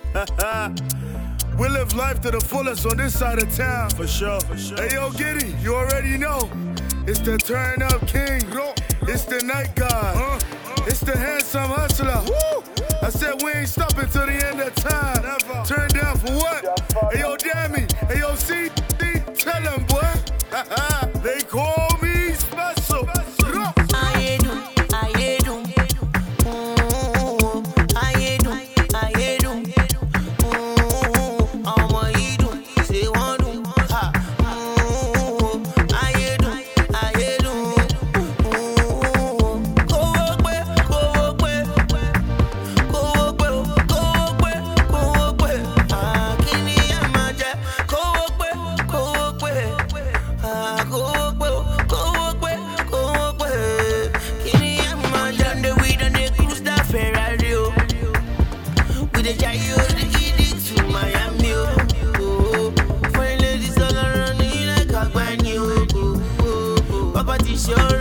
We live life to the fullest on this side of town. For sure. Hey, yo, Giddy, you already know. It's the turn up king. It's the night god. It's the handsome hustler. I said we ain't stopping till the end of time. Never. Turn down for what? Hey, yo, Dammy. Hey, yo, C. Tell them, boy. They call me special. Sure.